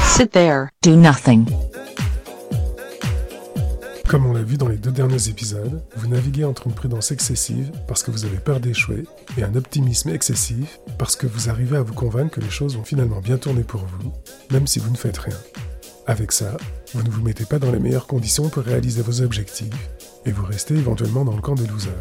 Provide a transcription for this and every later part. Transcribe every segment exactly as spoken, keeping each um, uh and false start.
Sit there. Do nothing. Comme on l'a vu dans les deux derniers épisodes, vous naviguez entre une prudence excessive parce que vous avez peur d'échouer et un optimisme excessif parce que vous arrivez à vous convaincre que les choses vont finalement bien tourner pour vous, même si vous ne faites rien. Avec ça, vous ne vous mettez pas dans les meilleures conditions pour réaliser vos objectifs et vous restez éventuellement dans le camp des losers.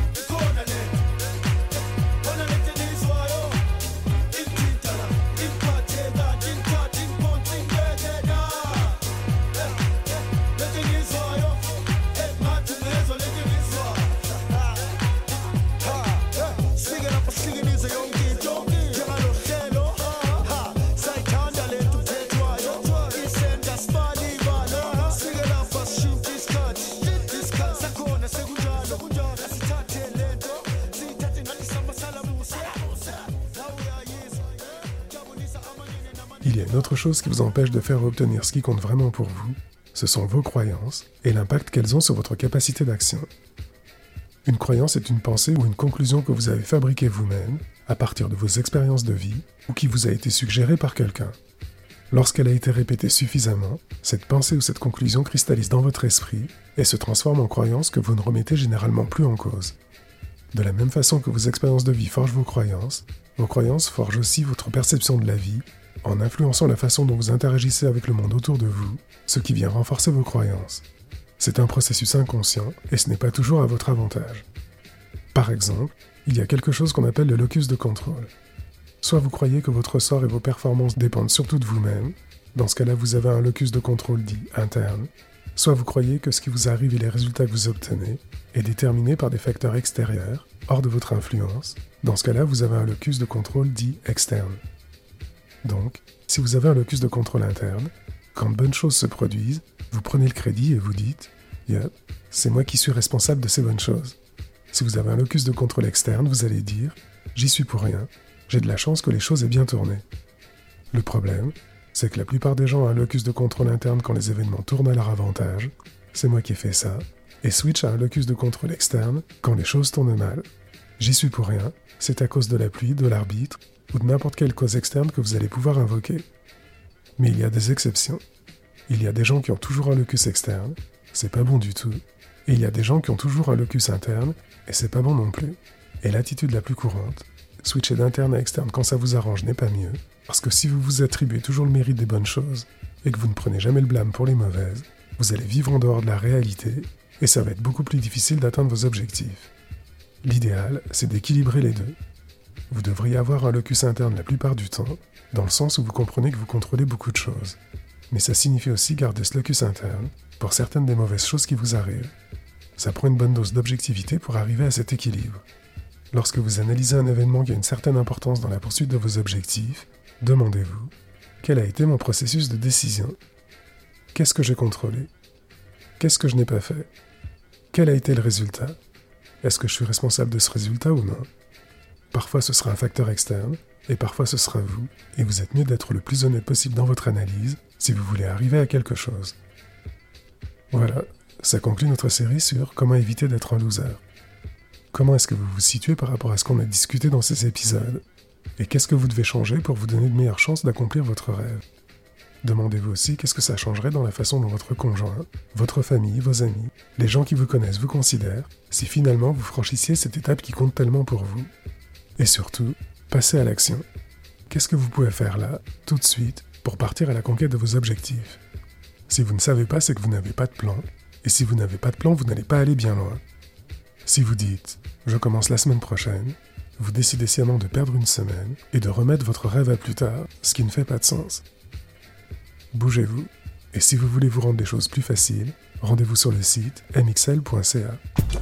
Il y a une autre chose qui vous empêche de faire obtenir ce qui compte vraiment pour vous, ce sont vos croyances et l'impact qu'elles ont sur votre capacité d'action. Une croyance est une pensée ou une conclusion que vous avez fabriquée vous-même à partir de vos expériences de vie ou qui vous a été suggérée par quelqu'un. Lorsqu'elle a été répétée suffisamment, cette pensée ou cette conclusion cristallise dans votre esprit et se transforme en croyance que vous ne remettez généralement plus en cause. De la même façon que vos expériences de vie forgent vos croyances, vos croyances forgent aussi votre perception de la vie en influençant la façon dont vous interagissez avec le monde autour de vous, ce qui vient renforcer vos croyances. C'est un processus inconscient et ce n'est pas toujours à votre avantage. Par exemple, il y a quelque chose qu'on appelle le locus de contrôle. Soit vous croyez que votre sort et vos performances dépendent surtout de vous-même, dans ce cas-là vous avez un locus de contrôle dit interne, soit vous croyez que ce qui vous arrive et les résultats que vous obtenez est déterminé par des facteurs extérieurs, hors de votre influence, dans ce cas-là vous avez un locus de contrôle dit externe. Donc, si vous avez un locus de contrôle interne, quand de bonnes choses se produisent, vous prenez le crédit et vous dites « Yep, c'est moi qui suis responsable de ces bonnes choses ». Si vous avez un locus de contrôle externe, vous allez dire « J'y suis pour rien, j'ai de la chance que les choses aient bien tourné ». Le problème, c'est que la plupart des gens ont un locus de contrôle interne quand les événements tournent à leur avantage, c'est moi qui ai fait ça, et switch à un locus de contrôle externe quand les choses tournent mal. J'y suis pour rien, c'est à cause de la pluie, de l'arbitre, ou de n'importe quelle cause externe que vous allez pouvoir invoquer. Mais il y a des exceptions. Il y a des gens qui ont toujours un locus externe, c'est pas bon du tout, et il y a des gens qui ont toujours un locus interne, et c'est pas bon non plus. Et l'attitude la plus courante, switcher d'interne à externe quand ça vous arrange n'est pas mieux, parce que si vous vous attribuez toujours le mérite des bonnes choses, et que vous ne prenez jamais le blâme pour les mauvaises, vous allez vivre en dehors de la réalité, et ça va être beaucoup plus difficile d'atteindre vos objectifs. L'idéal, c'est d'équilibrer les deux. Vous devriez avoir un locus interne la plupart du temps, dans le sens où vous comprenez que vous contrôlez beaucoup de choses. Mais ça signifie aussi garder ce locus interne pour certaines des mauvaises choses qui vous arrivent. Ça prend une bonne dose d'objectivité pour arriver à cet équilibre. Lorsque vous analysez un événement qui a une certaine importance dans la poursuite de vos objectifs, demandez-vous « Quel a été mon processus de décision ? Qu'est-ce que j'ai contrôlé ? Qu'est-ce que je n'ai pas fait ? Quel a été le résultat ? Est-ce que je suis responsable de ce résultat ou non ? Parfois ce sera un facteur externe, et parfois ce sera vous, et vous êtes mieux d'être le plus honnête possible dans votre analyse si vous voulez arriver à quelque chose. Voilà, ça conclut notre série sur comment éviter d'être un loser. Comment est-ce que vous vous situez par rapport à ce qu'on a discuté dans ces épisodes ? Et qu'est-ce que vous devez changer pour vous donner de meilleures chances d'accomplir votre rêve ? Demandez-vous aussi qu'est-ce que ça changerait dans la façon dont votre conjoint, votre famille, vos amis, les gens qui vous connaissent vous considèrent, si finalement vous franchissiez cette étape qui compte tellement pour vous. Et surtout, passez à l'action. Qu'est-ce que vous pouvez faire là, tout de suite, pour partir à la conquête de vos objectifs ? Si vous ne savez pas, c'est que vous n'avez pas de plan. Et si vous n'avez pas de plan, vous n'allez pas aller bien loin. Si vous dites « je commence la semaine prochaine », vous décidez sciemment de perdre une semaine et de remettre votre rêve à plus tard, ce qui ne fait pas de sens. Bougez-vous. Et si vous voulez vous rendre des choses plus faciles, rendez-vous sur le site m x l point c a.